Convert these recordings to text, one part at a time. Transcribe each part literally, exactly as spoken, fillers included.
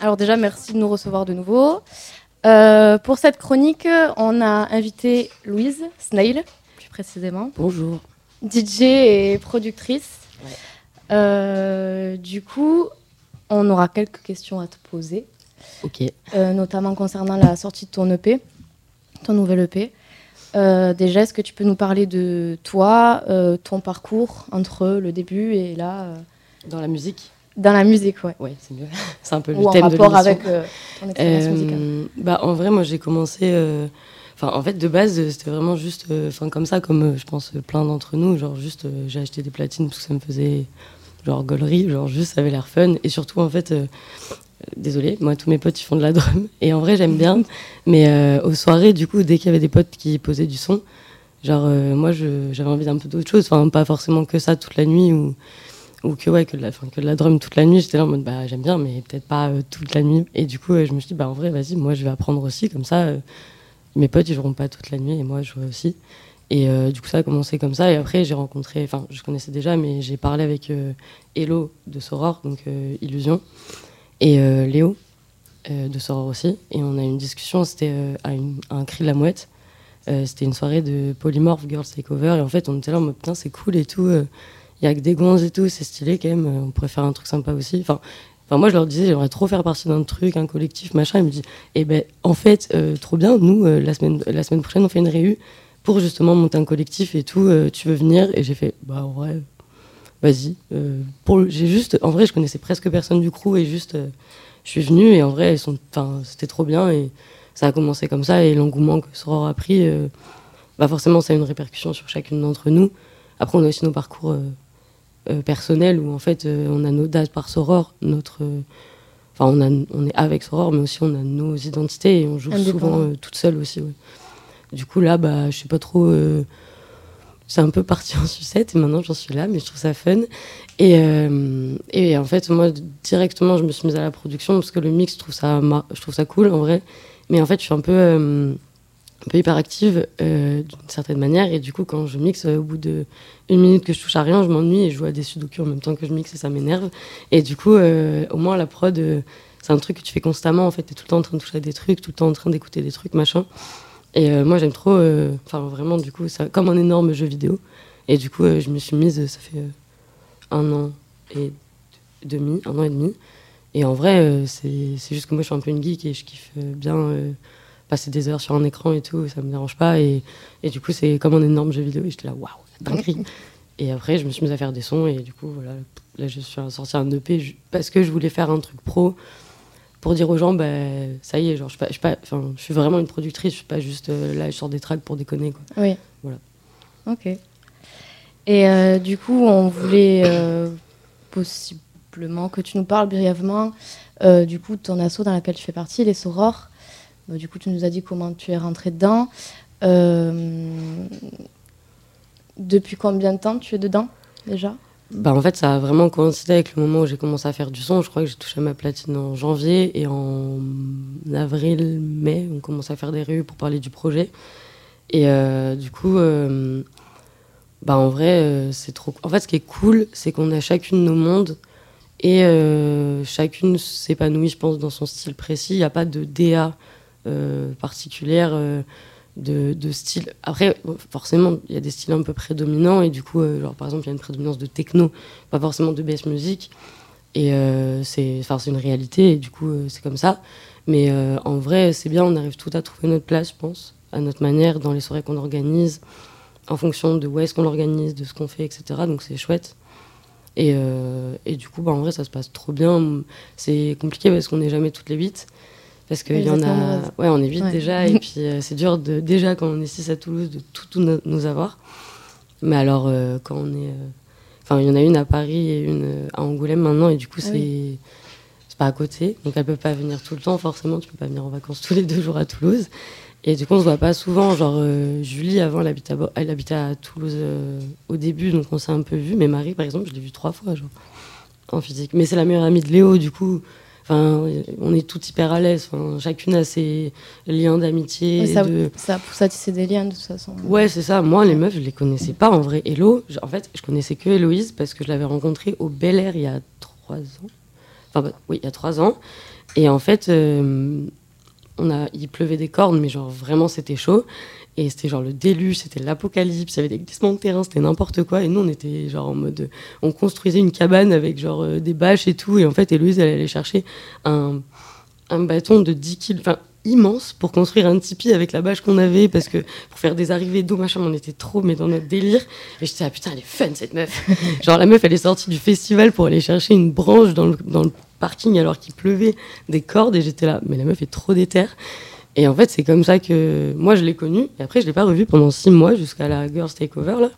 Alors déjà, merci de nous recevoir de nouveau. Euh, pour cette chronique, on a invité Louise Snail, plus précisément. Bonjour. D J et productrice. Ouais. Euh, du coup, on aura quelques questions à te poser. Ok. Euh, notamment concernant la sortie de ton E P, ton nouvel E P. Euh, déjà, est-ce que tu peux nous parler de toi, euh, ton parcours entre le début et là euh, Dans la musique. Dans la musique, ouais. Ouais, c'est mieux. C'est un peu Ou le en thème de l'émission. rapport avec euh, ton expérience Euh, musicale. Bah, en vrai, moi, j'ai commencé... euh, Enfin, en fait, de base, euh, c'était vraiment juste... Enfin, comme ça, comme euh, je pense euh, plein d'entre nous. Genre, juste, euh, j'ai acheté des platines parce que ça me faisait... Genre, gaulerie. Genre, juste, ça avait l'air fun. Et surtout, en fait... Euh, Désolée, moi, tous mes potes, ils font de la drum. Et en vrai, j'aime bien. Mais euh, aux soirées, du coup, dès qu'il y avait des potes qui posaient du son, genre, euh, moi, je, j'avais envie d'un peu d'autre chose. Enfin, pas forcément que ça toute la nuit ou, ou que, ouais, que, de la, que de la drum toute la nuit. J'étais là en mode, bah, j'aime bien, mais peut-être pas euh, toute la nuit. Et du coup, euh, je me suis dit, bah, en vrai, vas-y, moi, je vais apprendre aussi. Comme ça, euh, mes potes, ils joueront pas toute la nuit et moi, je jouerai aussi. Et euh, du coup, ça a commencé comme ça. Et après, j'ai rencontré, enfin, je connaissais déjà, mais j'ai parlé avec euh, Hello de Soror, donc euh, Illusion, et euh, Léo. Euh, de Soror aussi, et on a eu une discussion, c'était euh, à, une, à un cri de la mouette, euh, c'était une soirée de Polymorph Girls Takeover, et en fait on était là en mode putain c'est cool et tout, il euh, y a que des gonzes et tout, c'est stylé quand même, euh, on pourrait faire un truc sympa aussi, enfin, enfin moi je leur disais j'aimerais trop faire partie d'un truc, un collectif machin, ils me disent eh ben en fait euh, trop bien, nous euh, la, semaine, la semaine prochaine on fait une réu pour justement monter un collectif et tout, euh, tu veux venir? Et j'ai fait bah ouais vas-y, euh, pour le, j'ai juste, en vrai je connaissais presque personne du crew et juste euh, je suis venue et en vrai, elles sont, c'était trop bien et ça a commencé comme ça et l'engouement que Soror a pris, euh, bah forcément, ça a une répercussion sur chacune d'entre nous. Après, on a aussi nos parcours euh, euh, personnels où en fait, euh, on a nos dates par Soror, notre, enfin, euh, on, a, on est avec Soror, mais aussi on a nos identités et on joue souvent euh, toute seule aussi. Ouais. Du coup, là, bah, je sais pas trop. Euh, c'est un peu parti en sucette et maintenant j'en suis là, mais je trouve ça fun. Et, euh, et en fait, moi, directement, je me suis mise à la production parce que le mix, je trouve ça, je trouve ça cool en vrai. Mais en fait, je suis un peu, euh, un peu hyperactive euh, d'une certaine manière. Et du coup, quand je mixe, euh, au bout d'une minute que je touche à rien, je m'ennuie et je joue à des sudoku en même temps que je mixe et ça m'énerve. Et du coup, euh, au moins, la prod, euh, c'est un truc que tu fais constamment. En fait, t'es tout le temps en train de toucher à des trucs, tout le temps en train d'écouter des trucs, machin. Et euh, moi, j'aime trop, enfin, euh, vraiment, du coup, ça, comme un énorme jeu vidéo. Et du coup, euh, je me suis mise, ça fait euh, un an et demi, un an et demi. Et en vrai, euh, c'est, c'est juste que moi, je suis un peu une geek et je kiffe euh, bien euh, passer des heures sur un écran et tout, ça me dérange pas. Et, et du coup, c'est comme un énorme jeu vidéo. Et j'étais là, waouh, dinguerie. Et après, je me suis mise à faire des sons. Et du coup, voilà, là, je suis sortie un E P parce que je voulais faire un truc pro. Pour dire aux gens, bah, ça y est, genre, je, pas, je, pas, je suis vraiment une productrice, je suis pas juste euh, là, je sors des tracks pour déconner, quoi. Oui. Voilà. Ok. Et euh, du coup, on voulait euh, possiblement que tu nous parles brièvement euh, du coup, de ton asso dans laquelle tu fais partie, les Soror. Bah, du coup, tu nous as dit comment tu es rentrée dedans. Euh, depuis combien de temps tu es dedans, déjà ? Bah, en fait, ça a vraiment coïncidé avec le moment où j'ai commencé à faire du son. Je crois que j'ai touché ma platine en janvier et en avril, mai, on commençait à faire des réunions pour parler du projet. Et euh, du coup, euh, bah, en vrai, euh, c'est trop... En fait, ce qui est cool, c'est qu'on a chacune nos mondes et euh, chacune s'épanouit, je pense, dans son style précis. Il n'y a pas de D A euh, particulière... Euh, De, de style. Après, forcément, il y a des styles un peu prédominants et du coup, euh, genre, par exemple, il y a une prédominance de techno, pas forcément de bass music. Et euh, c'est, c'est une réalité et du coup, euh, c'est comme ça. Mais euh, en vrai, c'est bien, on arrive tout à trouver notre place, je pense, à notre manière, dans les soirées qu'on organise, en fonction de où est-ce qu'on l'organise, de ce qu'on fait, et cetera. Donc c'est chouette. Et, euh, et du coup, bah, en vrai, ça se passe trop bien. C'est compliqué parce qu'on n'est jamais toutes les huit. Parce qu'il y en a... Ouais, on est huit ouais. déjà, et puis euh, c'est dur, de, déjà, quand on est six à Toulouse, de tout, tout no- nous avoir. Mais alors, euh, quand on est... Enfin, euh... il y en a une à Paris et une à Angoulême maintenant, et du coup, c'est... Oui. C'est pas à côté. Donc, elle peut pas venir tout le temps, forcément. Tu peux pas venir en vacances tous les deux jours à Toulouse. Et du coup, on se voit pas souvent. Genre, euh, Julie, avant, elle habitait à, elle habitait à Toulouse euh, au début, donc on s'est un peu vus. Mais Marie, par exemple, je l'ai vue trois fois, genre, en physique. Mais c'est la meilleure amie de Léo, du coup... Enfin, on est toutes hyper à l'aise. Enfin, chacune a ses liens d'amitié. Ça, de... ça pousse à tisser des liens, de toute façon. Ouais, c'est ça. Moi, les meufs, je les connaissais pas, en vrai. Hello, en fait, je connaissais que Héloïse parce que je l'avais rencontrée au Bel Air il y a trois ans. Enfin, bah, oui, il y a trois ans. Et en fait, euh, on a, il pleuvait des cordes, mais genre vraiment c'était chaud. Et c'était genre le déluge, c'était l'apocalypse, il y avait des glissements de terrain, c'était n'importe quoi. Et nous, on était genre en mode. On construisait une cabane avec genre euh, des bâches et tout. Et en fait, Héloïse, elle allait chercher un, un bâton de dix kilos, enfin immense, pour construire un tipi avec la bâche qu'on avait. Parce que pour faire des arrivées d'eau, machin, on était trop, mais dans notre délire. Et je disais, ah putain, elle est fun cette meuf. Genre la meuf, elle est sortie du festival pour aller chercher une branche dans le, dans le parking alors qu'il pleuvait des cordes. Et j'étais là, mais la meuf est trop déter. Et en fait, c'est comme ça que moi, je l'ai connue. Et après, je ne l'ai pas revue pendant six mois jusqu'à la Girls Takeover, là.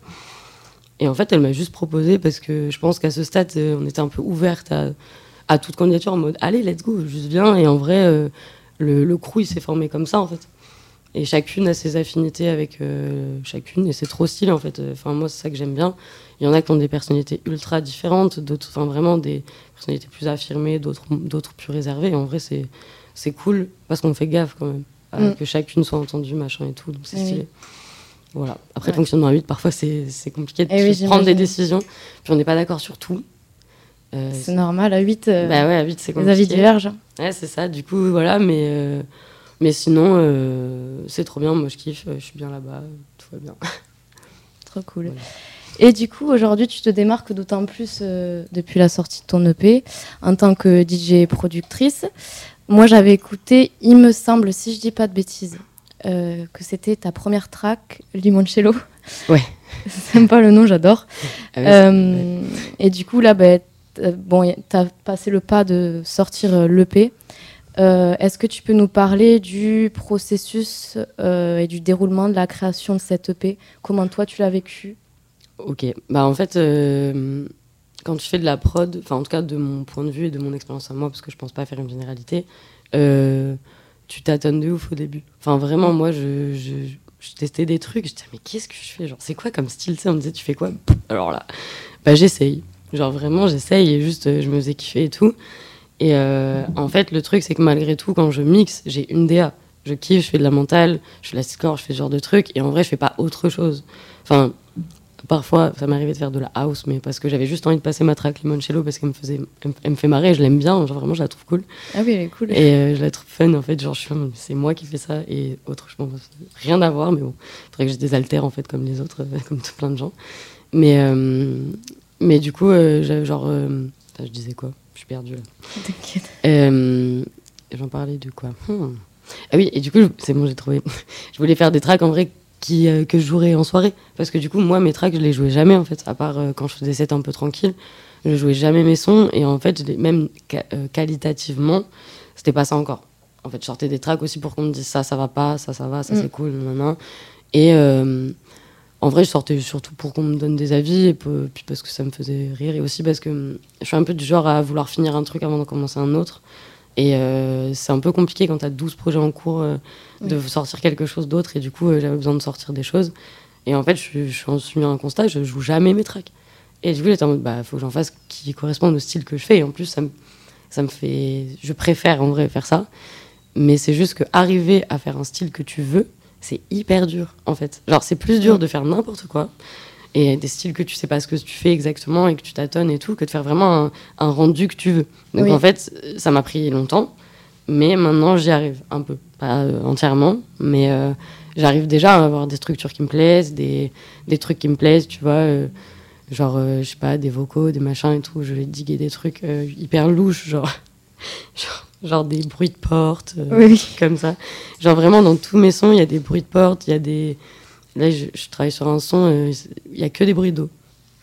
Et en fait, elle m'a juste proposé parce que je pense qu'à ce stade, on était un peu ouverte à, à toute candidature en mode « Allez, let's go, juste viens ». Et en vrai, euh, le, le crew, il s'est formé comme ça, en fait. Et chacune a ses affinités avec euh, chacune. Et c'est trop stylé, en fait. Enfin, moi, c'est ça que j'aime bien. Il y en a qui ont des personnalités ultra différentes, d'autres, enfin, vraiment des personnalités plus affirmées, d'autres, d'autres plus réservées. Et en vrai, c'est... c'est cool parce qu'on fait gaffe quand même à mm. que chacune soit entendue, machin et tout, donc c'est stylé. Oui. Voilà. Après, ouais. Le fonctionnement à huit, parfois c'est, c'est compliqué de oui, prendre des décisions, puis on n'est pas d'accord sur tout. Euh, c'est, c'est normal, à huit, euh, bah ouais, à huit c'est compliqué. Les avis divergent. Ouais, c'est ça, du coup, voilà, mais, euh, mais sinon, euh, c'est trop bien, moi je kiffe, je suis bien là-bas, tout va bien. Trop cool. Voilà. Et du coup, aujourd'hui, tu te démarques d'autant plus euh, depuis la sortie de ton E P en tant que D J et productrice. Moi, j'avais écouté, il me semble, si je dis pas de bêtises, euh, que c'était ta première track, Limoncello. Ouais. C'est sympa le nom, j'adore. Ah oui, euh, ouais. Et du coup, là, bah, bon, t'as passé le pas de sortir l'E P. Euh, est-ce que tu peux nous parler du processus euh, et du déroulement de la création de cette E P ? Comment toi, tu l'as vécu ? Ok. Bah, en fait... Euh... Quand tu fais de la prod, enfin en tout cas de mon point de vue et de mon expérience à moi, parce que je pense pas faire une généralité, euh, tu tâtonnes de ouf au début. Enfin vraiment, moi je, je, je testais des trucs, je disais mais qu'est-ce que je fais, genre c'est quoi comme style, tu sais, on me disait tu fais quoi, alors là, bah j'essaye, genre vraiment j'essaye et juste je me faisais kiffer et tout. Et euh, en fait le truc c'est que malgré tout quand je mixe, j'ai une D A, je kiffe, je fais de la mentale, je fais de la score, je fais ce genre de trucs et en vrai je fais pas autre chose. Enfin parfois, ça m'arrivait de faire de la house, mais parce que j'avais juste envie de passer ma track Limoncello parce qu'elle me faisait, elle me, elle me fait marrer, et je l'aime bien, genre vraiment, je la trouve cool. Ah oui, elle est cool. Et euh, je la trouve fun, en fait, genre, je suis, c'est moi qui fais ça, et autre, je pense, rien à voir, mais bon, il faudrait que j'ai des haltères, en fait, comme les autres, euh, comme tout plein de gens. Mais, euh, mais du coup, euh, j'avais genre, euh, je disais quoi ? Je suis perdue, là. T'inquiète. Euh, j'en parlais de quoi ? hmm. Ah oui, et du coup, c'est bon, j'ai trouvé. Je voulais faire des tracks, en vrai, Qui, euh, que je jouerais en soirée parce que du coup moi mes tracks je les jouais jamais en fait à part euh, quand je faisais des sets un peu tranquilles je jouais jamais mes sons et en fait même ca- euh, qualitativement c'était pas ça encore en fait je sortais des tracks aussi pour qu'on me dise ça ça va pas ça ça va ça mm. c'est cool nanana. Et euh, en vrai je sortais surtout pour qu'on me donne des avis et peu, puis parce que ça me faisait rire et aussi parce que je suis un peu du genre à vouloir finir un truc avant de commencer un autre. Et euh, c'est un peu compliqué quand tu as douze projets en cours euh, oui. de sortir quelque chose d'autre. Et du coup, euh, j'avais besoin de sortir des choses. Et en fait, je, je suis mis à un constat, je joue jamais mes tracks. Et du coup, j'étais en mode, bah, faut que j'en fasse qui correspondent au style que je fais. Et en plus, ça me, ça me fait... Je préfère, en vrai, faire ça. Mais c'est juste qu'arriver à faire un style que tu veux, c'est hyper dur, en fait. Genre, c'est plus dur de faire n'importe quoi. Et des styles que tu sais pas ce que tu fais exactement et que tu tâtonnes et tout, que de faire vraiment un, un rendu que tu veux. Donc oui. En fait, ça m'a pris longtemps, mais maintenant j'y arrive un peu. Pas euh, entièrement, mais euh, j'arrive déjà à avoir des structures qui me plaisent, des, des trucs qui me plaisent, tu vois, euh, genre, euh, je sais pas, des vocaux, des machins et tout. Je vais diguer des trucs euh, hyper louches, genre, genre, genre des bruits de porte, euh, oui. comme ça. Genre vraiment, dans tous mes sons, il y a des bruits de porte, il y a des... Là, je, je travaille sur un son, il euh, n'y a que des bruits d'eau.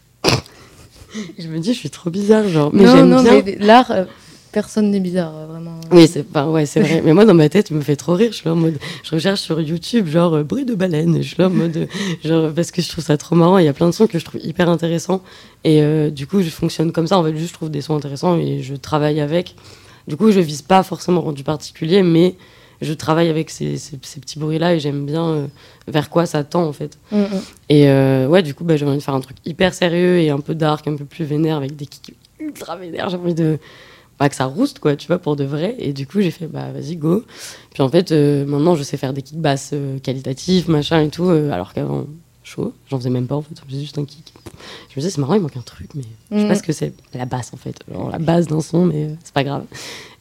Je me dis, je suis trop bizarre, genre. Mais non, j'aime non, bien. mais l'art, euh, personne n'est bizarre, euh, vraiment. Oui, c'est, enfin, ouais, c'est vrai. Mais moi, dans ma tête, il me fait trop rire. Je suis là en mode, je recherche sur YouTube, genre, euh, bruit de baleine. Je suis là en mode, euh, genre, parce que je trouve ça trop marrant. Il y a plein de sons que je trouve hyper intéressants. Et euh, du coup, je fonctionne comme ça. En fait, juste, je trouve des sons intéressants et je travaille avec. Du coup, je vise pas forcément rendu particulier, mais je travaille avec ces, ces, ces petits bruits-là et j'aime bien euh, vers quoi ça tend, en fait. Mm-hmm. Et euh, ouais, du coup, bah, j'ai envie de faire un truc hyper sérieux et un peu dark, un peu plus vénère, avec des kicks ultra vénères. J'ai envie de... Bah, que ça rouste, quoi, tu vois, pour de vrai. Et du coup, j'ai fait, bah, vas-y, go. Puis en fait, euh, maintenant, je sais faire des kicks basses euh, qualitatifs, machin et tout, euh, alors qu'avant, chaud, j'en faisais même pas, en fait. Je faisais juste un kick. Je me disais, c'est marrant, il manque un truc, mais mm-hmm. je sais pas ce que c'est. La basse, en fait. Genre, la base d'un son, mais euh, c'est pas grave.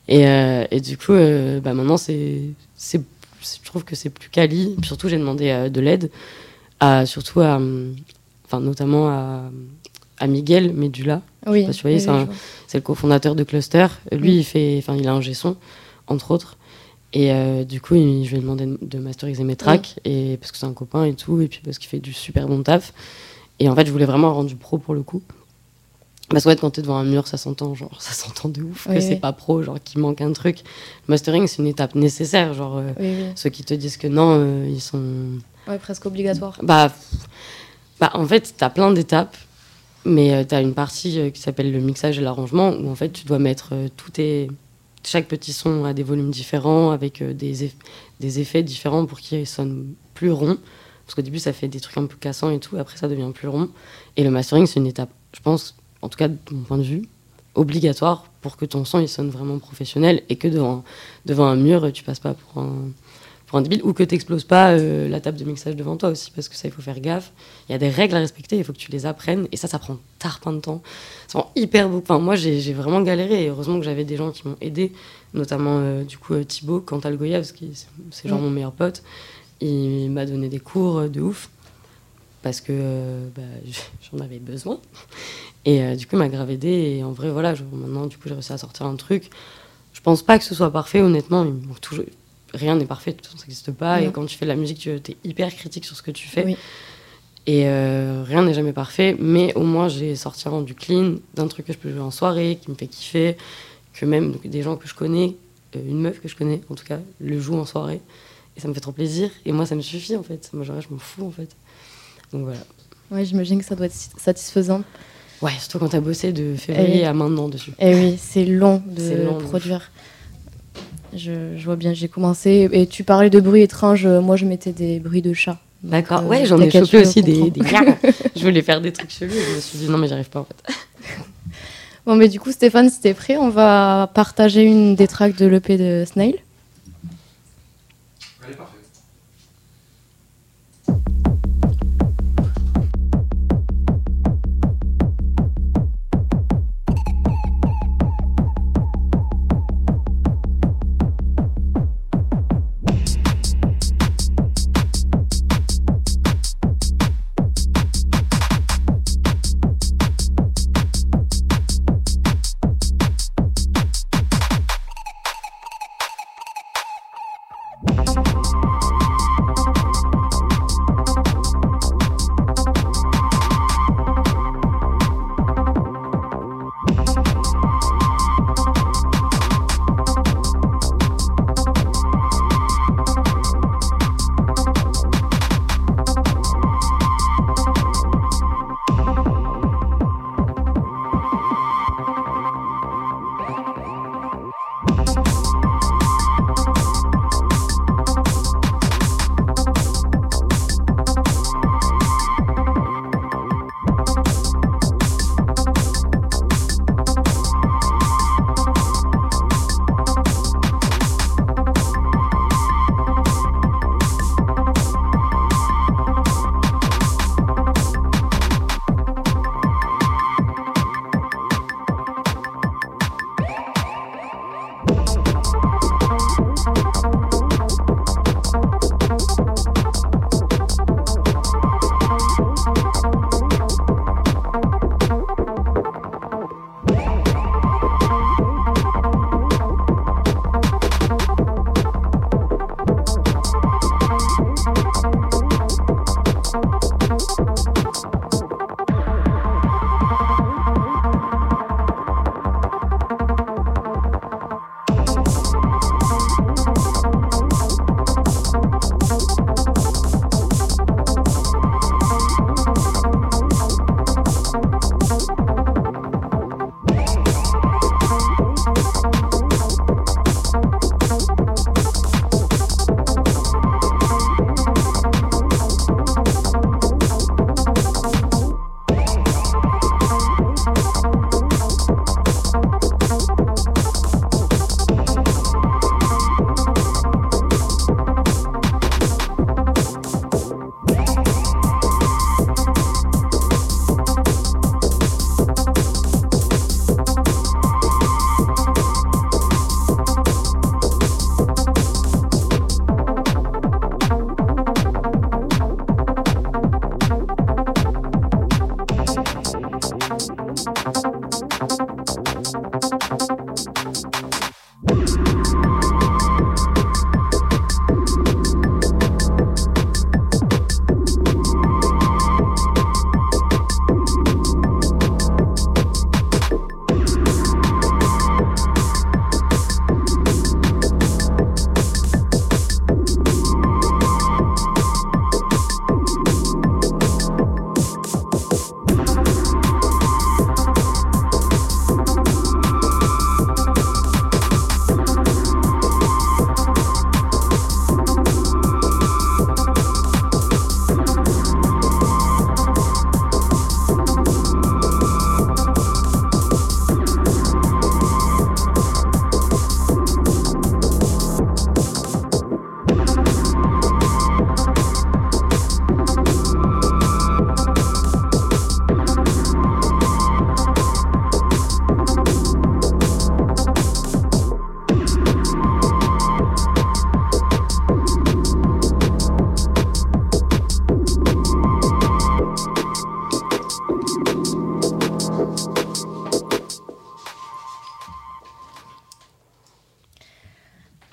Et, euh, et du coup, euh, bah, maintenant, c'est, c'est, je trouve que c'est plus quali. Puis surtout, j'ai demandé euh, de l'aide, à, surtout à, enfin, notamment à, à Miguel Medula. Oui, je sais pas si vous voyez, oui, c'est, oui, un, je vois. c'est le cofondateur de Cluster. Lui, Mm. il fait, enfin, il a un G-son, entre autres. Et euh, du coup, il, je lui ai demandé de, de masteriser mes tracks, Oui. et, parce que c'est un copain et tout, et puis parce qu'il fait du super bon taf. Et en fait, je voulais vraiment un rendu pro pour le coup. Parce qu'en fait, quand t'es devant un mur, ça s'entend, genre, ça s'entend de ouf, Oui, que oui. c'est pas pro, genre, qu'il manque un truc. Le mastering, c'est une étape nécessaire, genre, euh, Oui, oui. ceux qui te disent que non, euh, ils sont... Ouais, presque obligatoire. Bah, bah, en fait, t'as plein d'étapes, mais euh, t'as une partie euh, qui s'appelle le mixage et l'arrangement, où en fait, tu dois mettre euh, tout tes... Chaque petit son a des volumes différents, avec euh, des, eff- des effets différents pour qu'ils sonnent plus ronds. Parce qu'au début, ça fait des trucs un peu cassants et tout, après, ça devient plus rond. Et le mastering, c'est une étape, je pense, en tout cas de mon point de vue, obligatoire pour que ton son il sonne vraiment professionnel et que devant, devant un mur, tu passes pas pour un, pour un débile ou que tu n'exploses pas euh, la table de mixage devant toi aussi, parce que ça, il faut faire gaffe. Il y a des règles à respecter, il faut que tu les apprennes et ça, ça prend tarpin de temps. Ça prend hyper beaucoup. Enfin, moi, j'ai, j'ai vraiment galéré et heureusement que j'avais des gens qui m'ont aidé, notamment euh, du coup euh, Thibaut Cantal-Goya, qui c'est, c'est genre Mm. mon meilleur pote. Il m'a donné des cours euh, de ouf parce que euh, bah, j'en avais besoin. Et euh, du coup, il m'a grave aidé. Et en vrai, voilà, je, maintenant, du coup, j'ai réussi à sortir un truc. Je pense pas que ce soit parfait, honnêtement. Il manque toujours, rien n'est parfait, de toute façon, ça n'existe pas. Non. Et quand tu fais de la musique, tu es hyper critique sur ce que tu fais. Oui. Et euh, rien n'est jamais parfait. Mais au moins, j'ai sorti un rendu clean d'un truc que je peux jouer en soirée, qui me fait kiffer, que même donc, des gens que je connais, euh, une meuf que je connais, en tout cas, le joue en soirée. Et ça me fait trop plaisir. Et moi, ça me suffit, en fait. Moi, genre, je m'en fous, en fait. Donc voilà. Ouais, j'imagine que ça doit être satisfaisant. Ouais, surtout quand t'as bossé de février Et... à maintenant dessus. Et oui, c'est long de C'est long, produire. Je, je vois bien, j'ai commencé. Et tu parlais de bruits étranges, moi je mettais des bruits de chat. Donc, D'accord, euh, ouais, j'en ai t'inquiète, chopé je aussi des, des comprends. gars. Je voulais faire des trucs chelous et je me suis dit non, mais j'arrive pas en fait. Bon, mais du coup, Stéphane, si t'es prêt, on va partager une des tracks de l'E P de Snail. Allez, parfait. Thank you.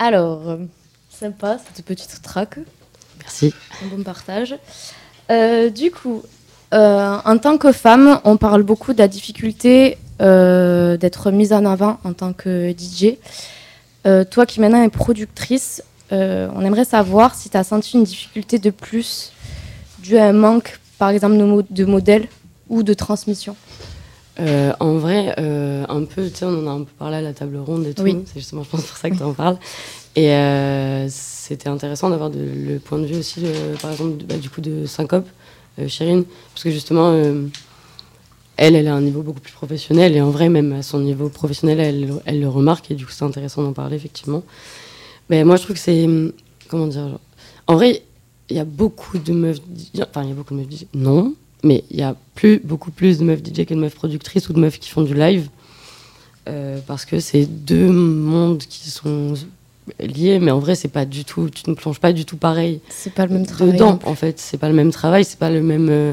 Alors, euh, sympa cette petite track. Merci. Un bon partage. Euh, du coup, euh, en tant que femme, on parle beaucoup de la difficulté euh, d'être mise en avant en tant que D J. Euh, toi qui maintenant es productrice, euh, on aimerait savoir si tu as senti une difficulté de plus due à un manque, par exemple, de, mo- de modèles ou de transmission. Euh, en vrai, euh, un peu, tu sais, on en a un peu parlé à la table ronde et tout. Oui. C'est justement, je pense, pour ça que tu en parles. Et euh, c'était intéressant d'avoir de, le point de vue aussi, euh, par exemple, de, bah, du coup, de Syncope, euh, Chérine. Parce que justement, euh, elle, elle a un niveau beaucoup plus professionnel. Et en vrai, même à son niveau professionnel, elle, elle le remarque. Et du coup, c'est intéressant d'en parler, effectivement. Mais moi, je trouve que c'est. Comment dire genre, en vrai, il y a beaucoup de meufs. Enfin, il y a beaucoup de meufs D J. Non. Mais il y a plus, beaucoup plus de meufs D J que de meufs productrices ou de meufs qui font du live. Euh, parce que c'est deux mondes qui sont liés, mais en vrai, c'est pas du tout. Tu ne plonges pas du tout pareil. C'est pas le même travail. Dedans, en fait. C'est pas le même travail, c'est pas le même. Euh,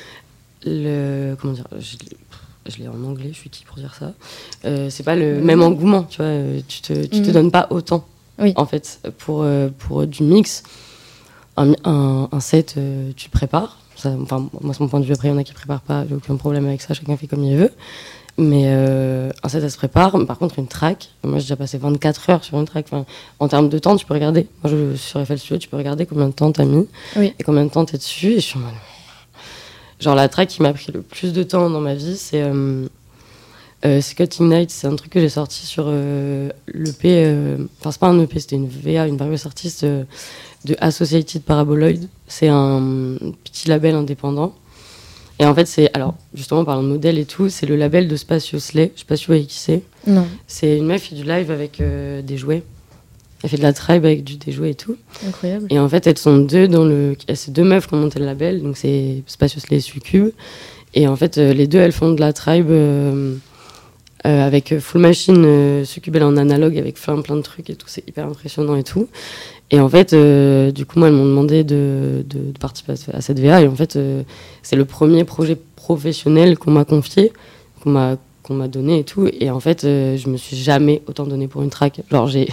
le, comment dire je, je l'ai en anglais, je suis qui pour dire ça euh, C'est pas le mmh. même engouement, tu vois. Tu te, tu mmh. te donnes pas autant, oui. en fait, pour, euh, pour du mix. Un, un, un set, euh, tu prépares. Ça, enfin, moi, c'est mon point de vue. Après, il y en a qui préparent pas, j'ai aucun problème avec ça, chacun fait comme il veut. Mais euh, un set, ça se prépare. Par contre, une track, moi, j'ai déjà passé vingt-quatre heures sur une track. Enfin, en termes de temps, tu peux regarder. Moi, je, sur F L Studio, tu peux regarder combien de temps t'as mis oui. et combien de temps t'es dessus. Et je suis en mode... Genre, la track qui m'a pris le plus de temps dans ma vie, c'est euh, euh, Cutting Night. C'est un truc que j'ai sorti sur euh, l'E P. Euh... Enfin, c'est pas un E P, c'était une V A, une various artist euh, de Associated Paraboloid. C'est un petit label indépendant. Et en fait, c'est. Alors, justement, parlant de modèle et tout, c'est le label de Spatio Slay. Je sais pas si vous voyez qui c'est. Non. C'est une meuf qui fait du live avec euh, des jouets. Elle fait de la tribe avec du, des jouets et tout. Incroyable. Et en fait, elles sont deux dans le. C'est deux meufs qui ont monté le label. Donc, c'est Spatio Slay et Succube. Et en fait, euh, les deux, elles font de la tribe euh, euh, avec Full Machine. Euh, Succube, elle est en analogue avec plein, plein de trucs et tout. C'est hyper impressionnant et tout. Et en fait, euh, du coup, moi, elles m'ont demandé de, de, de participer à cette V A. Et en fait, euh, c'est le premier projet professionnel qu'on m'a confié, qu'on m'a, qu'on m'a donné et tout. Et en fait, euh, je me suis jamais autant donné pour une track. Genre, j'ai...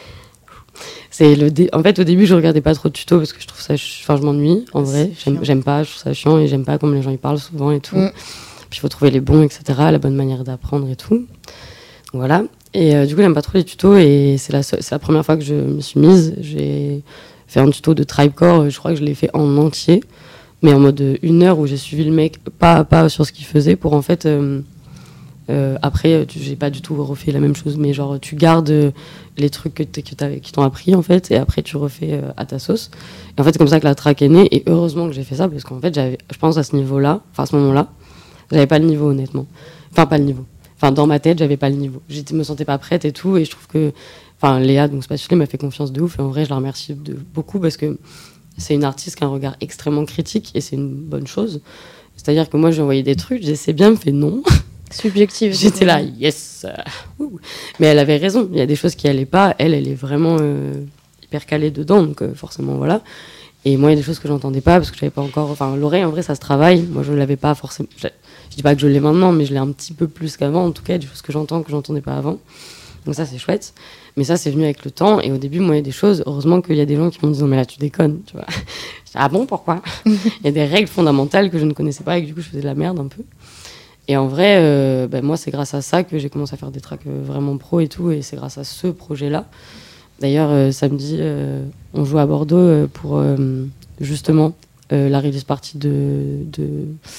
C'est le dé... En fait, au début, je regardais pas trop de tutos parce que je trouve ça... Enfin, je m'ennuie, en vrai. J'aime, j'aime pas, je trouve ça chiant et j'aime pas comme les gens y parlent souvent et tout. Mm. Puis, il faut trouver les bons, et cetera, la bonne manière d'apprendre et tout. Voilà. Et euh, du coup, j'aime pas trop les tutos et c'est la, c'est la première fois que je me suis mise. J'ai fait un tuto de Tribecore, je crois que je l'ai fait en entier, mais en mode une heure où j'ai suivi le mec pas à pas sur ce qu'il faisait pour en fait... Euh, euh, après, tu, j'ai pas du tout refait la même chose, mais genre tu gardes les trucs que, que t'avais, qui t'ont appris en fait et après tu refais euh, à ta sauce. Et en fait, c'est comme ça que la track est née et heureusement que j'ai fait ça parce qu'en fait, j'avais, je pense à ce niveau-là, enfin à ce moment-là, j'avais pas le niveau honnêtement. Enfin, pas le niveau. Enfin, dans ma tête, j'avais pas le niveau. Je me sentais pas prête et tout. Et je trouve que, enfin, Léa, donc Spatio m'a fait confiance de ouf. Et en vrai, je la remercie de beaucoup parce que c'est une artiste qui a un regard extrêmement critique et c'est une bonne chose. C'est-à-dire que moi, j'ai envoyé des trucs, j'ai c'est bien, me fait non. Subjective. J'étais là, yes. Mais elle avait raison. Il y a des choses qui allaient pas. Elle, elle est vraiment euh, hyper calée dedans. Donc, euh, forcément, voilà. Et moi, il y a des choses que j'entendais pas parce que j'avais pas encore. Enfin, l'oreille, en vrai, ça se travaille. Moi, je l'avais pas forcément. Je, je dis pas que je l'ai maintenant, mais je l'ai un petit peu plus qu'avant. En tout cas, il y a des choses que j'entends que j'entendais pas avant. Donc, ça, c'est chouette. Mais ça, c'est venu avec le temps. Et au début, moi, il y a des choses. Heureusement qu'il y a des gens qui m'ont dit non, mais là, tu déconnes. Tu vois. Je dis, ah bon, pourquoi? Il y a des règles fondamentales que je ne connaissais pas et que du coup, je faisais de la merde un peu. Et en vrai, euh, ben, moi, c'est grâce à ça que j'ai commencé à faire des tracks euh, vraiment pro et tout. Et c'est grâce à ce projet-là. D'ailleurs, euh, samedi, euh, on joue à Bordeaux euh, pour. Euh, justement euh, la release party de de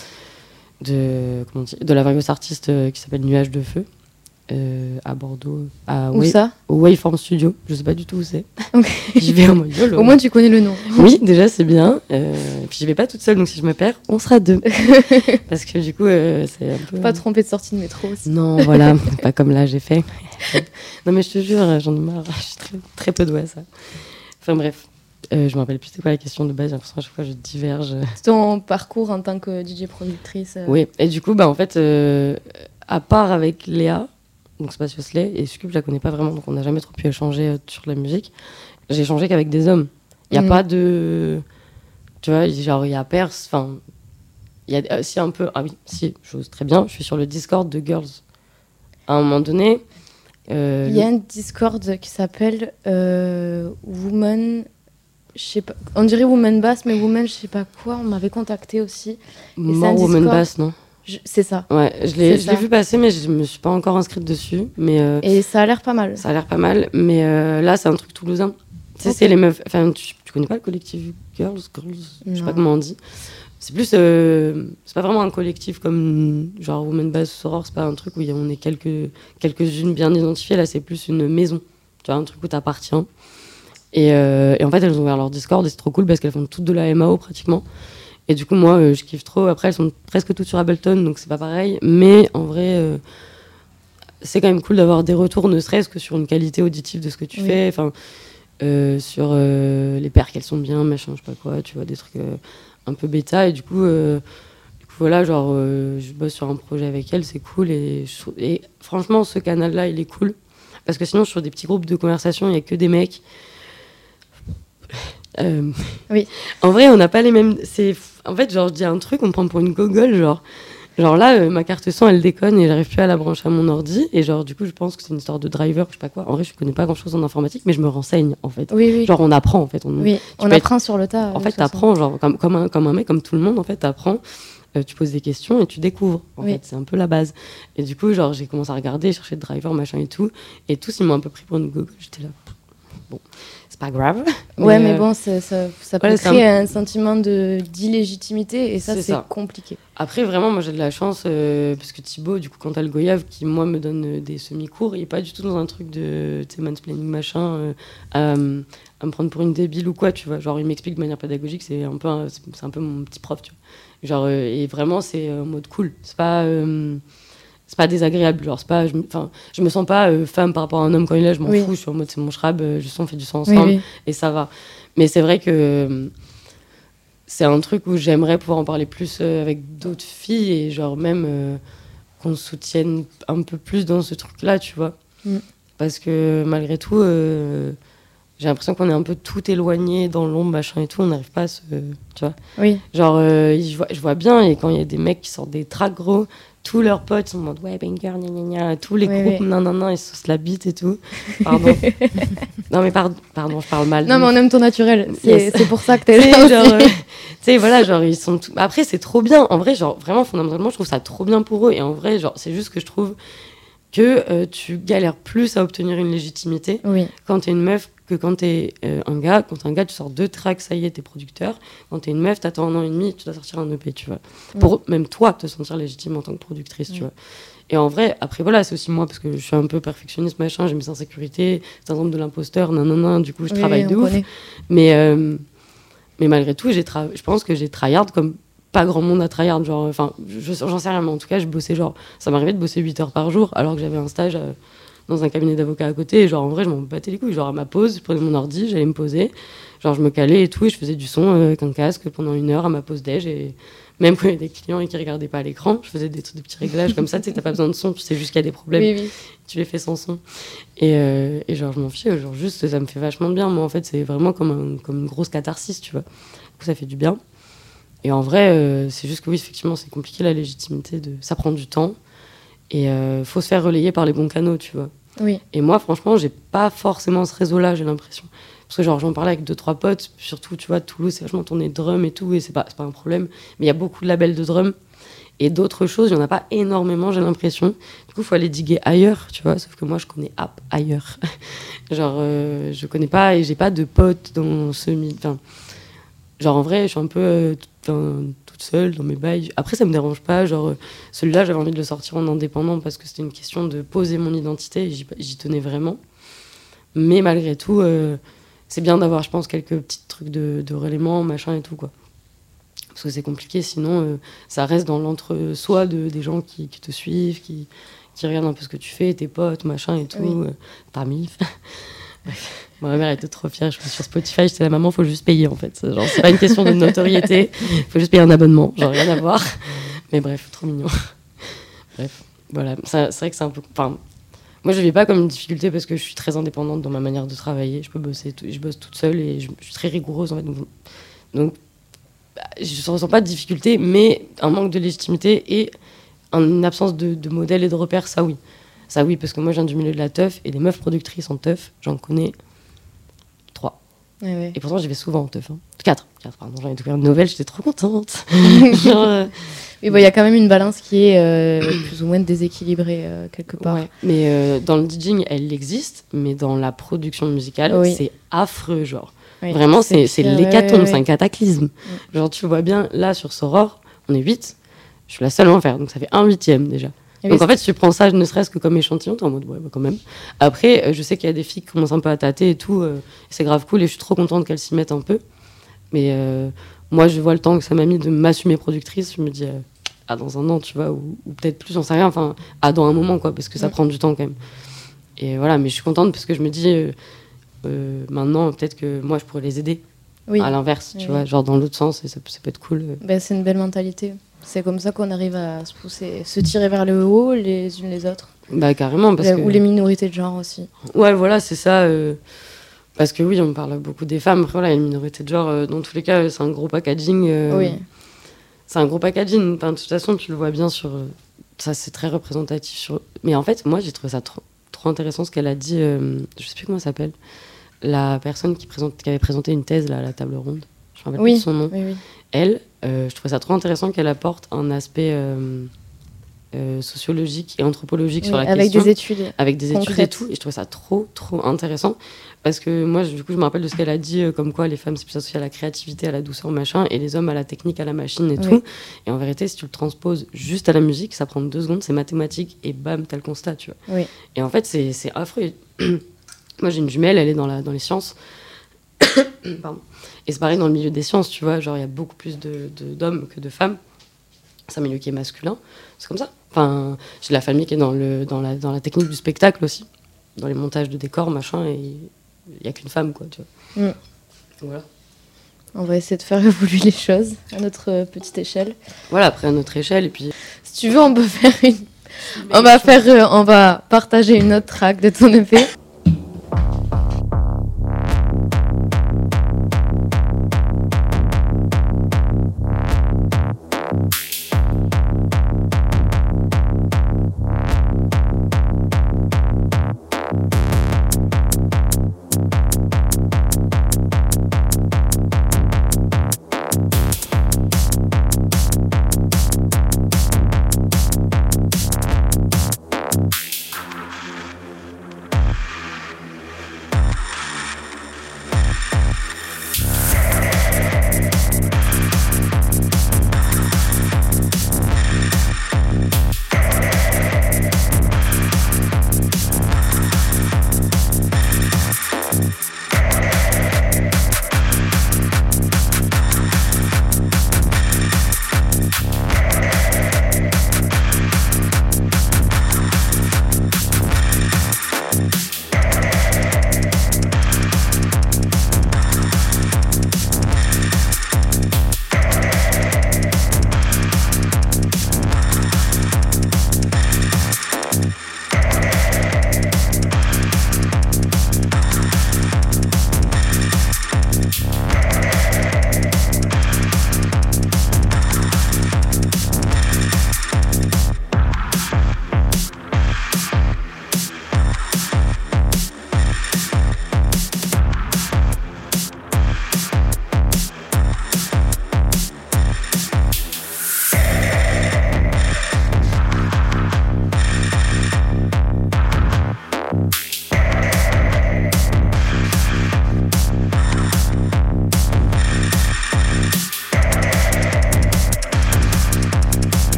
de comment dire, de la various artiste euh, qui s'appelle Nuage de Feu euh, à Bordeaux à où Way, ça au Waveform Studio, je sais pas du tout où c'est. Okay. J'y vais en mode YOLO. Au moins tu connais le nom. Oui, déjà c'est bien. Euh, et puis j'y vais pas toute seule, donc si je me perds, on sera deux. Parce que du coup euh, c'est un peu... Faut pas tromper de sortie de métro aussi. Non, voilà, pas comme là j'ai fait. Non mais je te jure, j'en ai marre, je suis très, très peu douée à ça. Enfin bref. Euh, je me rappelle plus c'est quoi la question de base, j'ai l'impression à chaque fois je diverge. C'est ton parcours en tant que D J productrice. Euh... Oui, et du coup, bah, en fait, euh, à part avec Léa, donc Spatio Slay, et Succube, je la connais pas vraiment, donc on n'a jamais trop pu échanger euh, sur la musique. J'ai échangé qu'avec des hommes. Il n'y a mmh. pas de. Tu vois, genre, il y a Pers, enfin. Il y a euh, si un peu. Ah oui, si, chose très bien, je suis sur le Discord de Girls. À un moment donné. Euh, Il y a un Discord qui s'appelle euh, Woman, je sais pas, on dirait Woman Bass, mais Woman, je sais pas quoi. On m'avait contacté aussi. More Woman Bass, non? Je, c'est ça. Ouais, je l'ai, je l'ai vu passer, mais je me suis pas encore inscrite dessus. Mais euh, et ça a l'air pas mal. Ça a l'air pas mal, mais euh, là, c'est un truc toulousain. Tu sais, okay. C'est les meufs. Enfin, tu, tu connais pas le collectif Girls, Girls, je sais pas comment on dit. C'est plus, euh, c'est pas vraiment un collectif comme genre Women Bass ou Soror. C'est pas un truc où on est quelques quelques-unes bien identifiées. Là, c'est plus une maison. Tu vois, un truc où t'appartiens. Et, euh, et en fait, elles ont ouvert leur Discord et c'est trop cool parce qu'elles font toutes de la M A O pratiquement. Et du coup, moi, euh, je kiffe trop. Après, elles sont presque toutes sur Ableton, donc c'est pas pareil. Mais en vrai, euh, c'est quand même cool d'avoir des retours, ne serait-ce que sur une qualité auditive de ce que tu oui. fais. Enfin, euh, sur euh, les paires, qu'elles sont bien, machin, je sais pas quoi. Tu vois, des trucs euh, un peu bêta. Et du coup, euh, du coup voilà, genre, euh, je bosse sur un projet avec elles, c'est cool. Et, je, et franchement, ce canal-là, il est cool. Parce que sinon, sur des petits groupes de conversation, il y a que des mecs. Euh, oui. En vrai, on n'a pas les mêmes. C'est en fait, genre, je dis un truc, on me prend pour une gogole, genre, genre là, euh, ma carte son, elle déconne et j'arrive plus à la brancher à mon ordi. Et genre, du coup, je pense que c'est une histoire de driver, je sais pas quoi. En vrai, je connais pas grand-chose en informatique, mais je me renseigne, en fait. Oui, oui. Genre, on apprend, en fait. On, oui, on apprend être... sur le tas. En fait, t'apprends, genre, comme, comme, un, comme un mec, comme tout le monde, en fait, t'apprends. Euh, tu poses des questions et tu découvres. En oui. fait, c'est un peu la base. Et du coup, genre, j'ai commencé à regarder, chercher de driver, machin et tout. Et tous, ils m'ont un peu pris pour une gogole. J'étais là. Bon, c'est pas grave. Mais ouais, mais euh, bon, ça, ça, ça peut ouais, créer un... un sentiment de, d'illégitimité et ça, c'est, c'est ça. compliqué. Après, vraiment, moi, j'ai de la chance euh, parce que Thibaut, du coup, quand t'as le Goyave, qui, moi, me donne des semi-cours, il est pas du tout dans un truc de, tu sais, mansplaining, machin, euh, à, à me prendre pour une débile ou quoi, tu vois. Genre, il m'explique de manière pédagogique, c'est un peu, un, c'est, c'est un peu mon petit prof, tu vois. Genre, euh, et vraiment, c'est en mode cool. C'est pas... Euh, c'est pas désagréable, genre c'est pas, je, je me sens pas euh, femme par rapport à un homme quand il est là, je m'en oui. fous, je suis en mode c'est mon schrab, euh, je sens on fait du sang ensemble oui, oui. et ça va. Mais c'est vrai que euh, c'est un truc où j'aimerais pouvoir en parler plus euh, avec d'autres filles et genre même euh, qu'on se soutienne un peu plus dans ce truc-là, tu vois. Mm. Parce que malgré tout, euh, j'ai l'impression qu'on est un peu tout éloigné dans l'ombre, machin et tout, on n'arrive pas à se, tu vois. Oui. Genre, euh, je, vois, je vois bien, et quand il y a des mecs qui sortent des tracks gros, tous leurs potes sont en mode ouais, banger, gna gna gna, tous les oui, groupes, oui. nan nan nan, ils se se la bite et tout. Pardon. non, mais pardon, pardon, je parle mal. Non, mais on aime ton naturel. C'est, yes. c'est pour ça que t'es là. Genre, euh, tu sais, voilà, genre, ils sont. Tout... Après, c'est trop bien. En vrai, genre, vraiment, fondamentalement, je trouve ça trop bien pour eux. Et en vrai, genre, c'est juste que je trouve que euh, tu galères plus à obtenir une légitimité oui. quand t'es une meuf que quand t'es euh, un gars. Quand t'es un gars, tu sors deux tracks, ça y est, t'es producteur. Quand t'es une meuf, t'attends un an et demi, tu dois sortir un E P, tu vois. Mm. Pour même toi, te sentir légitime en tant que productrice, mm. tu vois. Et en vrai, après, voilà, c'est aussi moi, parce que je suis un peu perfectionniste, machin, j'ai mes insécurités, syndrome de l'imposteur, nan, nan, nan, du coup, je oui, travaille de ouf. Mais, euh, mais malgré tout, j'ai tra- je pense que j'ai tryhard comme pas grand monde à tryhard, genre, enfin, j'en sais rien, mais en tout cas, je bossais, genre, ça m'arrivait de bosser huit heures par jour, alors que j'avais un stage euh, dans un cabinet d'avocat à côté, et genre, en vrai, je m'en battais les couilles, genre, à ma pause, je prenais mon ordi, j'allais me poser, genre, je me calais et tout, et je faisais du son euh, avec un casque pendant une heure à ma pause déj, et même quand il y avait des clients et qui regardaient pas à l'écran, je faisais des, des petits réglages comme ça, tu sais, t'as pas besoin de son, tu sais juste qu'il y a des problèmes, oui, oui. tu les fais sans son, et, euh, et genre, je m'en fiche, genre, juste, ça me fait vachement de bien, moi, en fait, c'est vraiment comme, un, comme une grosse catharsis, tu vois, du coup, ça fait du bien. Et en vrai, euh, c'est juste que oui, effectivement, c'est compliqué la légitimité. De... Ça prend du temps. Et il euh, faut se faire relayer par les bons canaux, tu vois. Oui. Et moi, franchement, j'ai pas forcément ce réseau-là, j'ai l'impression. Parce que genre, j'en parlais avec deux, trois potes. Surtout, tu vois, Toulouse, c'est vachement tourné drum et tout. Et c'est pas, c'est pas un problème. Mais il y a beaucoup de labels de drum. Et d'autres choses, il y en a pas énormément, j'ai l'impression. Du coup, il faut aller diguer ailleurs, tu vois. Sauf que moi, je connais app ailleurs. genre, euh, je connais pas et j'ai pas de potes dans ce... Enfin, genre, en vrai, je suis un peu... Euh, toute seule dans mes bails. Après, ça me dérange pas. Genre, euh, celui-là, j'avais envie de le sortir en indépendant parce que c'était une question de poser mon identité et j'y, j'y tenais vraiment. Mais malgré tout, euh, c'est bien d'avoir, je pense, quelques petits trucs de, de relayement, machin et tout, quoi. Parce que c'est compliqué, sinon, euh, ça reste dans l'entre-soi de, des gens qui, qui te suivent, qui, qui regardent un peu ce que tu fais, tes potes, machin et tout, oui. euh, ta mif. Bref. Moi, ma mère était trop fière, je suis sur Spotify, j'étais la maman, faut juste payer en fait. Genre, c'est pas une question de notoriété, faut juste payer un abonnement, genre rien à voir. Mais bref, trop mignon. Bref, voilà, ça, c'est vrai que c'est un peu. Enfin, moi je vis pas comme une difficulté parce que je suis très indépendante dans ma manière de travailler, je peux bosser, tout, je bosse toute seule et je, je suis très rigoureuse en fait. Donc, donc bah, je ne ressens pas de difficulté, mais un manque de légitimité et une absence de, de modèle et de repères, ça oui. Ça, oui, parce que moi, je viens du milieu de la teuf, et des meufs productrices en teuf, j'en connais trois. Ouais, ouais. Et pourtant, j'y vais souvent en teuf. Hein. Quatre. Quatre, pardon. J'en ai découvert une nouvelle, j'étais trop contente. Genre, euh... Mais bon, il y a quand même une balance qui est euh, plus ou moins déséquilibrée euh, quelque part. Ouais. Mais euh, dans le DJing, elle existe, mais dans la production musicale, Oui. c'est affreux, genre. Oui, Vraiment, c'est, c'est pire, l'hécatombe, ouais, ouais, c'est un ouais. cataclysme. Mm. Genre, tu vois bien, là, sur Soror, on est huit. Je suis la seule à en faire, donc ça fait un huitième déjà. Et Donc oui, en fait, si tu prends ça ne serait-ce que comme échantillon, t'es en mode ouais, bah, quand même. Après, euh, je sais qu'il y a des filles qui commencent un peu à tâter et tout, euh, et c'est grave cool, et je suis trop contente qu'elles s'y mettent un peu. Mais euh, moi, je vois le temps que ça m'a mis de m'assumer productrice, je me dis, euh, ah, dans un an, tu vois, ou, ou peut-être plus, j'en sais rien, enfin, ah, dans un moment, quoi, parce que ça Mm. prend du temps quand même. Et voilà, mais je suis contente parce que je me dis, euh, euh, maintenant, peut-être que moi, je pourrais les aider. oui. À l'inverse, Oui, tu oui. vois, genre dans l'autre sens, et ça, peut- ça peut être cool. euh. Ben, c'est une belle mentalité. C'est comme ça qu'on arrive à se pousser, se tirer vers le haut les unes les autres. Bah, carrément, parce Les- que. Ou les minorités de genre aussi. Ouais, voilà, c'est ça. euh, Parce que oui, on parle beaucoup des femmes. Après, voilà, il y a une minorité de genre. euh, Dans tous les cas, euh, c'est un gros packaging. euh, Oui. C'est un gros packaging. Enfin, de toute façon, tu le vois bien sur. euh, Ça, c'est très représentatif. Sur... Mais en fait, moi, j'ai trouvé ça trop, trop intéressant ce qu'elle a dit. euh, Je sais plus comment elle s'appelle. La personne qui, présente... qui avait présenté une thèse là, à la table ronde. Je me rappelle plus Oui. de son nom. Oui, oui. Elle, euh, je trouvais ça trop intéressant qu'elle apporte un aspect euh, euh, sociologique et anthropologique Oui, sur la avec question. des études. Avec des études et concrètes. tout, et je trouvais ça trop, trop intéressant. Parce que moi, je- du coup, je me rappelle de ce qu'elle a dit, euh, comme quoi les femmes, c'est plus associé à la créativité, à la douceur, machin, et les hommes à la technique, à la machine et Oui. tout. Et en vérité, si tu le transposes juste à la musique, ça prend deux secondes, c'est mathématique, et bam, t'as le constat, tu vois. Oui. Et en fait, c'est, c'est affreux. Moi, j'ai une jumelle, elle est dans, la, dans les sciences. Pardon. Et c'est pareil dans le milieu des sciences, tu vois, genre, il y a beaucoup plus de, de- d'hommes que de femmes. C'est un milieu qui est masculin. C'est comme ça. Enfin, j'ai de la famille qui est dans, le, dans, la, dans la technique du spectacle aussi, dans les montages de décors, machin, et il n'y a qu'une femme, quoi, tu vois. Mm. Voilà. On va essayer de faire évoluer les choses à notre euh, petite échelle. Voilà, après à notre échelle, et puis... Si tu veux, on peut faire une. On va faire, euh, on va partager une autre track de ton E P.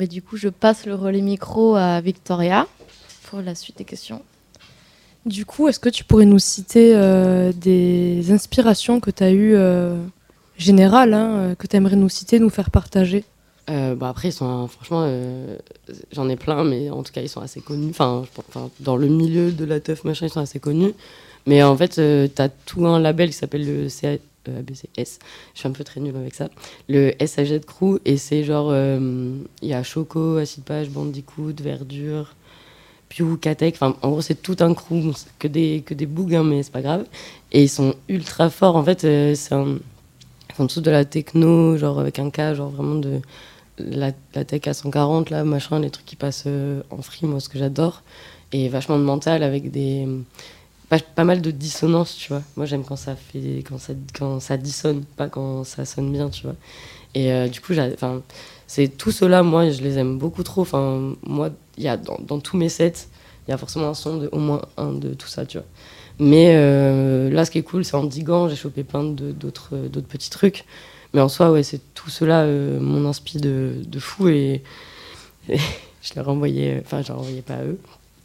bah, du coup, je passe le relais micro à Victoria pour la suite des questions. Du coup, est-ce que tu pourrais nous citer euh, des inspirations que tu as eues, euh, générales, hein, que tu aimerais nous citer, nous faire partager? Euh, bah après, ils sont, franchement, euh, j'en ai plein, mais en tout cas, ils sont assez connus. Enfin, je pense- enfin, dans le milieu de la teuf, machin, ils sont assez connus. Mais en fait, euh, t'as tout un label qui s'appelle le C A, euh, A B C S. Je suis un peu très nulle avec ça. Le S A Z Crew, et c'est genre, euh, il y a Choco, Acid Page, Bandicoot, Verdure, Pew, Katek. Enfin, en gros, c'est tout un crew. Bon, c'est que des, que des bougs, hein, mais c'est pas grave. Et ils sont ultra forts. En fait, euh, c'est un, ils font tous de la techno, genre avec un cas, genre vraiment de la, la tech à cent quarante, là, machin, les trucs qui passent euh, en free, moi, ce que j'adore. Et vachement de mental avec des. Pas, pas mal de dissonance, tu vois. Moi, j'aime quand ça fait, quand ça, quand ça dissonne, pas quand ça sonne bien, tu vois. Et euh, du coup, enfin, c'est tout cela, moi, je les aime beaucoup trop. Enfin, moi, il y a dans, dans tous mes sets, il y a forcément un son de au moins un de tout ça, tu vois. Mais euh, là, ce qui est cool, c'est en diguant, j'ai chopé plein de, d'autres, d'autres petits trucs. Mais en soi, ouais, c'est tout cela, euh, mon inspi de, de fou. Et, et je l'ai renvoyé, enfin, je l'ai renvoyé pas à eux.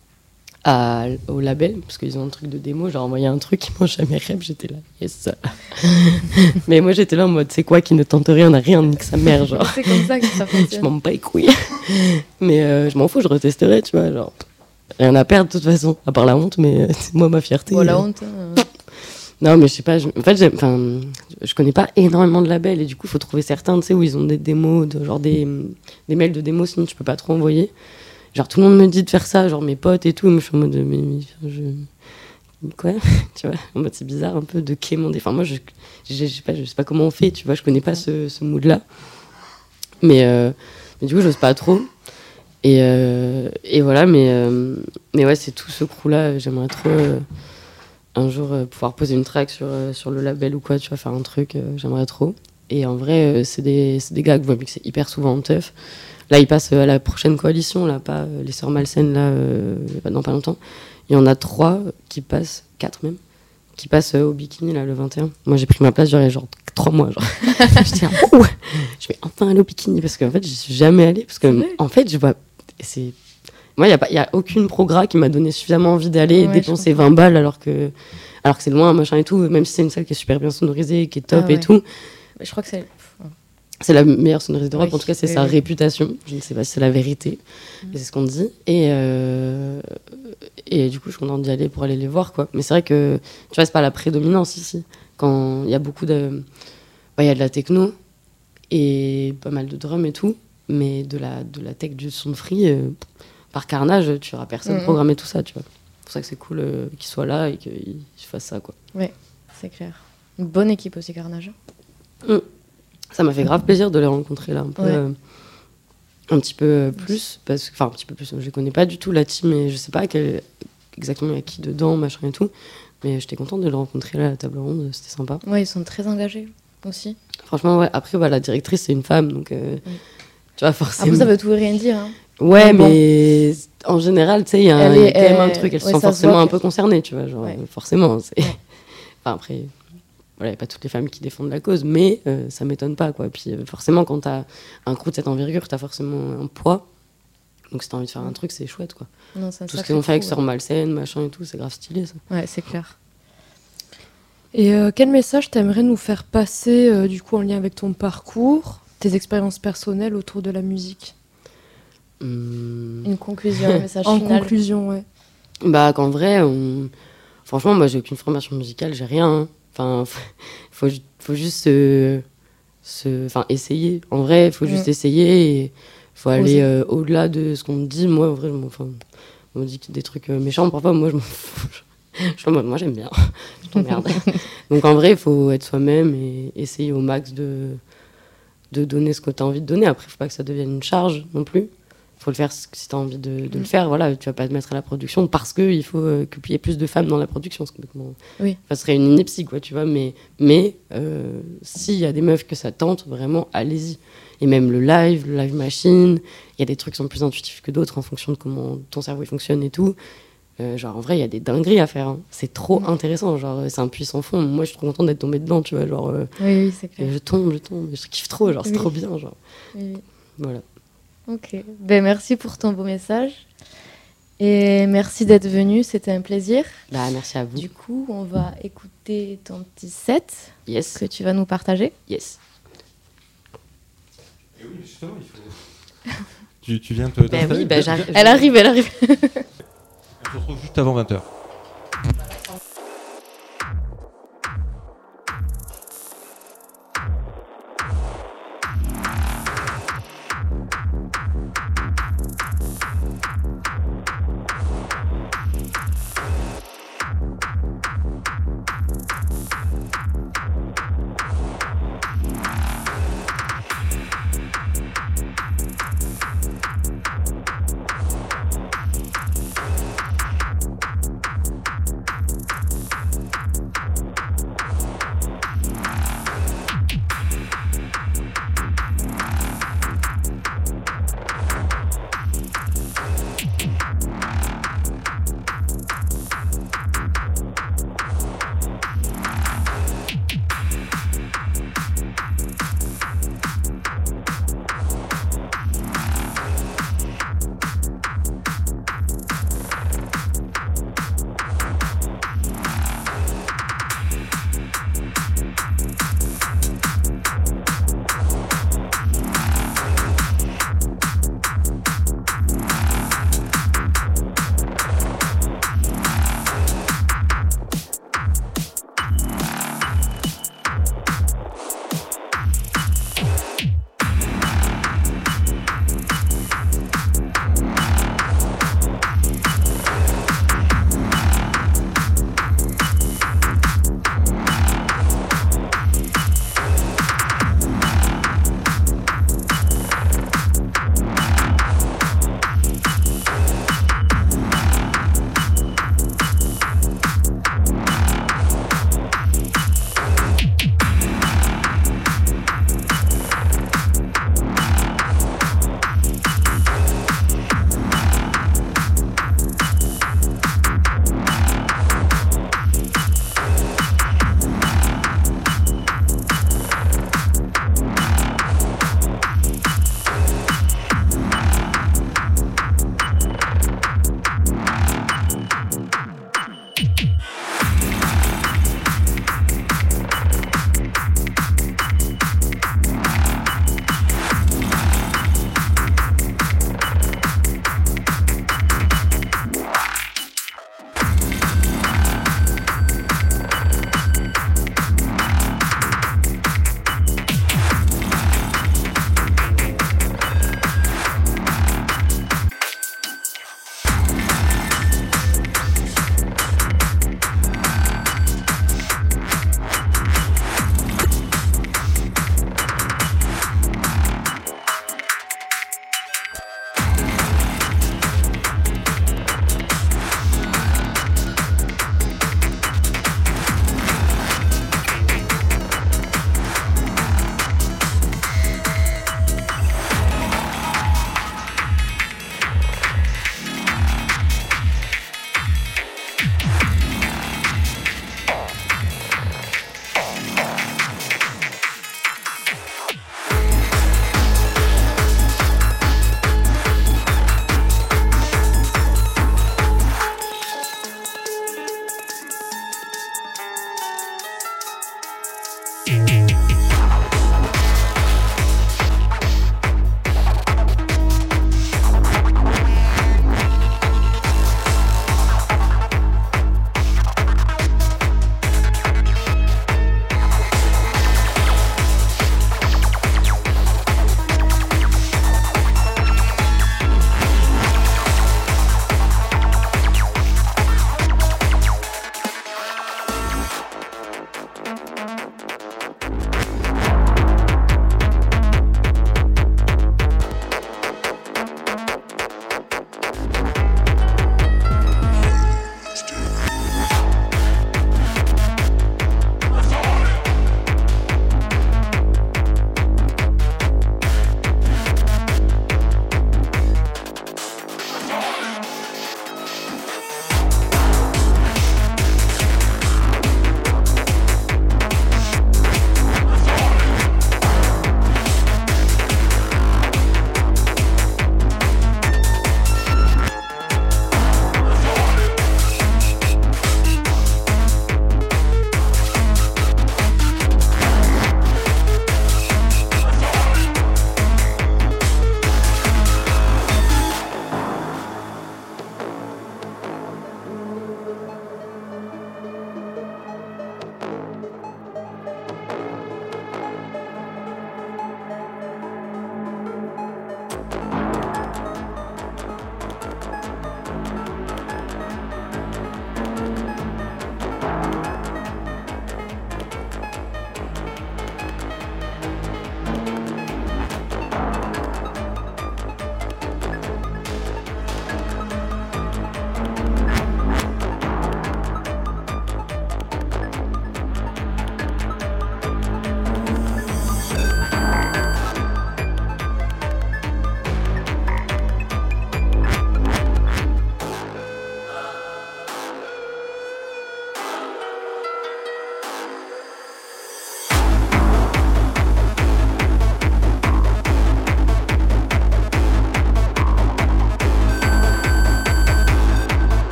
À, au label, parce qu'ils ont un truc de démo, j'ai envoyé un truc, ils m'ont jamais rêve, j'étais là, yes. Mais moi j'étais là en mode, c'est quoi qui ne tente rien, n'a rien, nique sa mère, genre. C'est comme ça que ça fonctionne. Je m'en bats les couilles. Mais euh, je m'en fous, je retesterai, tu vois, genre. Rien à perdre de toute façon, à part la honte, mais euh, c'est moi ma fierté. Bon, la euh. honte. Hein. Non, mais je sais pas, je, en fait, j'aime, je connais pas énormément de labels, et du coup, il faut trouver certains, tu sais, où ils ont des démos, de, genre des, des mails de démos, sinon tu peux pas trop envoyer. Genre, tout le monde me dit de faire ça, genre mes potes et tout. Moi, je suis en mode, mais, mais je. Quoi? Tu vois? En mode, c'est bizarre un peu de quémander. Enfin, moi, je, je, je, sais pas, je sais pas comment on fait, tu vois, je connais pas ce, ce mood-là. Mais, euh, mais du coup, j'ose pas trop. Et, euh, et voilà, mais, euh, mais ouais, c'est tout ce crew-là. J'aimerais trop euh, un jour euh, pouvoir poser une track sur, euh, sur le label ou quoi, tu vois, faire un truc, euh, j'aimerais trop. Et en vrai, euh, c'est des, c'est des gars que vous voyez que c'est hyper souvent en teuf. Là, ils passent à la prochaine coalition, là, pas euh, les Sœurs Malsaines, là, euh, dans pas longtemps. Il y en a trois qui passent, quatre même, qui passent euh, au bikini, là, le vingt et un. Moi, j'ai pris ma place, genre, il y a genre trois mois, genre. Je dis, ah, ouh, je vais enfin aller au bikini, parce qu'en fait, j'y suis jamais allée, parce que, en fait, je vois, c'est... Moi, il n'y a, pas, y a aucune progrès qui m'a donné suffisamment envie d'aller ouais, dépenser vingt balles, alors que, alors que c'est loin, machin et tout, même si c'est une salle qui est super bien sonorisée, qui est top ah, ouais. et tout. Je crois que c'est... C'est la meilleure sonorité d'Europe, oui, en tout cas c'est oui, sa oui. réputation. Je ne sais pas si c'est la vérité, mmh. mais c'est ce qu'on dit. Et, euh, et du coup, je suis contente d'y aller pour aller les voir, quoi. Mais c'est vrai que, tu vois, c'est pas la prédominance ici. Quand il y a beaucoup de... Il bah, y a de la techno et pas mal de drum et tout, mais de la, de la tech du son de free, euh, par carnage, tu verras personne mmh. programmer tout ça, tu vois. C'est pour ça que c'est cool euh, qu'ils soient là et qu'ils fassent ça, quoi. Oui, c'est clair. Une bonne équipe aussi, carnage. Mmh. Ça m'a fait grave plaisir de les rencontrer là un peu, ouais. euh, un petit peu euh, plus, parce que, enfin un petit peu plus, je les connais pas du tout la team et je sais pas quel, exactement il y a qui dedans, machin et tout, mais j'étais contente de les rencontrer là à la table ronde, c'était sympa. Ouais, ils sont très engagés aussi. Franchement, ouais, après bah, la directrice c'est une femme, donc euh, oui. tu vois forcément. Après ça veut tout et rien dire. Hein. Ouais, mais, mais bon. En général, tu sais, il y a, un, est, y a quand même un truc, elles ouais, se sont forcément un peu concernées, tu vois, genre ouais. forcément. C'est... Ouais. Enfin après. Voilà, il n'y a pas toutes les femmes qui défendent la cause, mais euh, ça ne m'étonne pas, quoi. Puis euh, forcément, quand tu as un crew de cette envergure, tu as forcément un poids. Donc si tu as envie de faire un truc, c'est chouette, quoi. Non, tout ce qu'ils ont fait avec ouais. Sœurs Malsaines, machin et tout, c'est grave stylé, ça. Ouais, c'est clair. Et euh, quel message t'aimerais nous faire passer, euh, du coup, en lien avec ton parcours, tes expériences personnelles autour de la musique? hum... Une conclusion, un message en final. En conclusion, ouais. Bah, qu'en vrai, on... franchement, moi, j'ai aucune formation musicale, j'ai rien, hein. Enfin, il faut, faut juste se, se, enfin, essayer. En vrai, il faut juste mmh. essayer et il faut aller euh, au-delà de ce qu'on me dit. Moi, en vrai, enfin, on me dit des trucs euh, méchants. Parfois, moi, je m'en fous. Je suis en mode, moi, j'aime bien. Je t'emmerde. Donc, en vrai, il faut être soi-même et essayer au max de, de donner ce que tu as envie de donner. Après, il ne faut pas que ça devienne une charge non plus. Il faut le faire si tu as envie de, de mmh. le faire. Voilà, tu vas pas te mettre à la production parce qu'il faut euh, qu'il y ait plus de femmes dans la production. C'est complètement... oui. Ça serait une ineptie, quoi, tu vois. Mais, mais euh, s'il y a des meufs que ça tente, vraiment, allez-y. Et même le live, le live machine, il y a des trucs qui sont plus intuitifs que d'autres en fonction de comment ton cerveau il fonctionne et tout. Euh, genre, en vrai, il y a des dingueries à faire. Hein. C'est trop mmh. intéressant. Genre, c'est un puits sans fond. Moi, je suis trop contente d'être tombée dedans, tu vois. Genre, euh, oui, oui, c'est clair. Je tombe, je tombe. Je kiffe trop. Genre, c'est oui. trop bien. Genre. Oui. Voilà. Ok. Ben, merci pour ton beau message. Et merci d'être venu, c'était un plaisir. Bah, merci à vous. Du coup, on va écouter ton petit set Yes. que tu vas nous partager. Yes. Et oui, justement, il faut... tu, tu viens te Bah oui, bah, j'arrive. Elle arrive, elle arrive. On se retrouve juste avant vingt heures.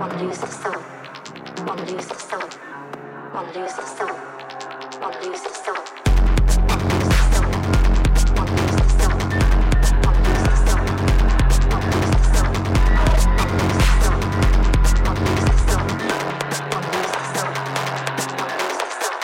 wanna lose the soul, wanna lose the soul, wanna lose the soul, wanna lose the soul, wanna lose the soul, wanna lose the soul, wanna lose the soul, wanna lose the soul, wanna lose the soul, wanna lose the soul, wanna lose the soul, wanna lose the soul, wanna lose the soul.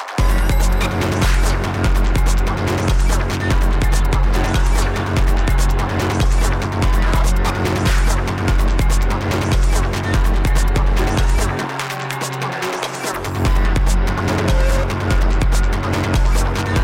We'll be right back.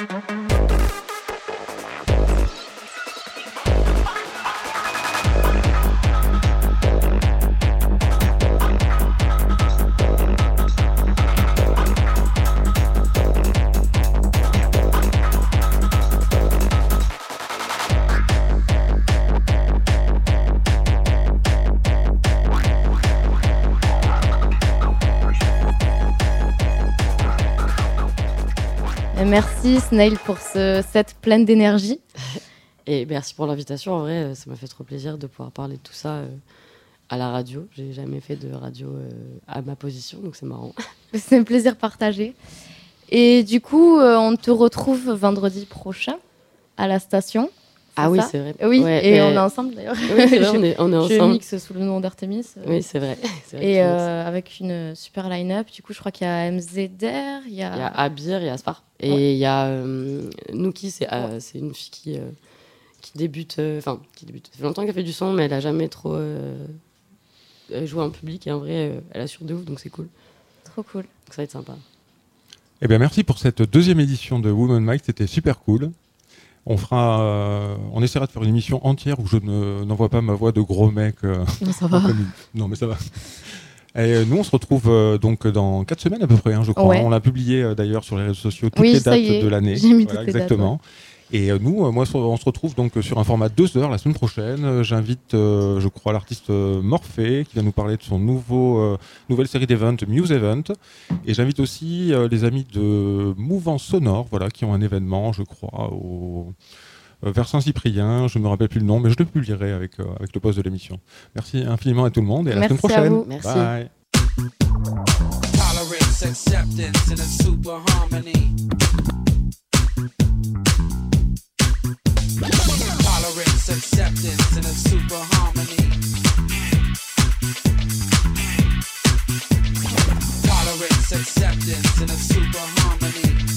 Merci Snail pour ce set plein d'énergie. Et merci pour l'invitation. En vrai, ça m'a fait trop plaisir de pouvoir parler de tout ça euh, à la radio. J'ai jamais fait de radio euh, à ma position, donc c'est marrant. C'est un plaisir partagé. Et du coup, euh, on te retrouve vendredi prochain à la station. Ah c'est oui, ça c'est vrai. Oui, Ouais, et mais- on est ensemble d'ailleurs. Oui, c'est vrai, on est, on est Je ensemble. mixe sous le nom d'Artemis. euh, Oui, c'est vrai. C'est vrai Et que euh, avec une super line-up. Du coup, je crois qu'il y a M Z D R, il y a... il y a Abir, il y a Spar. Et il Ouais. y a euh, Nuki, c'est euh, c'est une fille qui, euh, qui débute. Enfin, qui débute. Ça fait longtemps qu'elle fait du son, mais elle a jamais trop euh, euh, joué en public. Et en vrai, euh, elle assure de ouf, donc c'est cool. Trop cool. Donc ça va être sympa. Eh bien, merci pour cette deuxième édition de Woman Mike, c'était super cool. On fera, euh, on essaiera de faire une émission entière où je ne, n'envoie pas ma voix de gros mec. euh, Non, ça va. comme une- Non, mais ça va. Et euh, nous, on se retrouve euh, donc dans quatre semaines à peu près, hein, je crois. Ouais. On l'a publié euh, d'ailleurs sur les réseaux sociaux toutes Oui, les ça dates y est. de l'année. J'ai mis Voilà, toutes les dates, exactement. Et euh, nous, euh, moi, on se retrouve donc sur un format deux heures la semaine prochaine. Euh, J'invite, euh, je crois, l'artiste euh, Morphée qui va nous parler de son nouveau, euh, nouvelle série d'events, Muse Event. Et j'invite aussi euh, les amis de Mouvement Sonore, voilà, qui ont un événement, je crois, au euh, vers Saint-Cyprien. Je ne me rappelle plus le nom, mais je le publierai avec, euh, avec le post de l'émission. Merci infiniment à tout le monde et à la Merci semaine à prochaine. vous. Merci. Bye. Tolerance, acceptance, and a super harmony. Tolerance, acceptance, and a super harmony. Tolerance, acceptance, and a super harmony.